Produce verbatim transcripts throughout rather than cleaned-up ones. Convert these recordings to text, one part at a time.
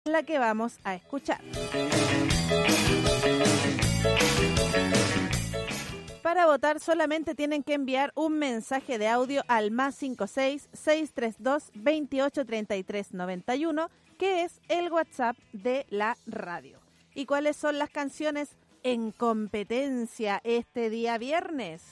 la que vamos a escuchar. Para votar solamente tienen que enviar un mensaje de audio al más cinco seis, seis tres dos, veintiocho treinta y tres noventa y uno, que es el WhatsApp de la radio. ¿Y cuáles son las canciones en competencia este día viernes?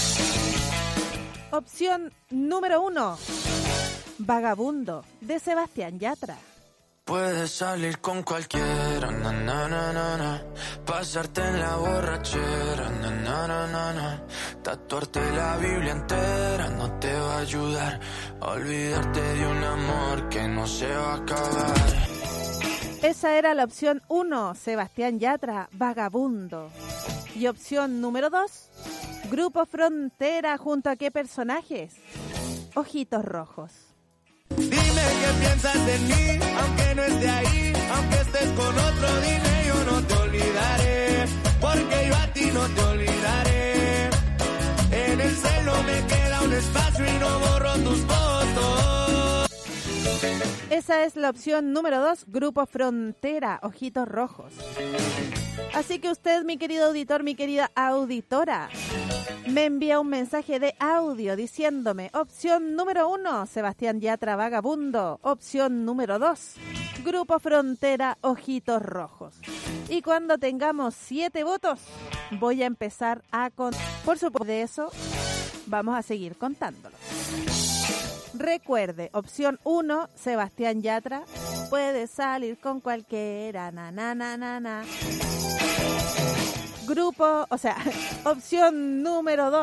Opción número uno, Vagabundo, de Sebastián Yatra. Puedes salir con cualquiera, na, na, na, na, na. Pasarte en la borrachera, na, na, na, na, na. Tatuarte la Biblia entera no te va a ayudar a olvidarte de un amor que no se va a acabar. Esa era la opción uno, Sebastián Yatra, Vagabundo. Y opción número dos, Grupo Frontera, ¿junto a qué personajes? Ojitos Rojos. Dime qué piensas de mí, aunque no esté ahí, aunque estés con otro, dime, yo no te olvidaré, porque yo a ti no te olvidaré. En el celo me queda un espacio y no borro tus fotos. Esa es la opción número dos, Grupo Frontera, Ojitos Rojos. Así que usted, mi querido auditor, mi querida auditora, me envía un mensaje de audio diciéndome opción número uno, Sebastián Yatra, Vagabundo. Opción número dos, Grupo Frontera, Ojitos Rojos. Y cuando tengamos siete votos, voy a empezar a contar. Por supuesto, de eso vamos a seguir contándolo. Recuerde, opción uno, Sebastián Yatra, puede salir con cualquiera, na, na, na, na, na. Grupo, o sea, opción número dos,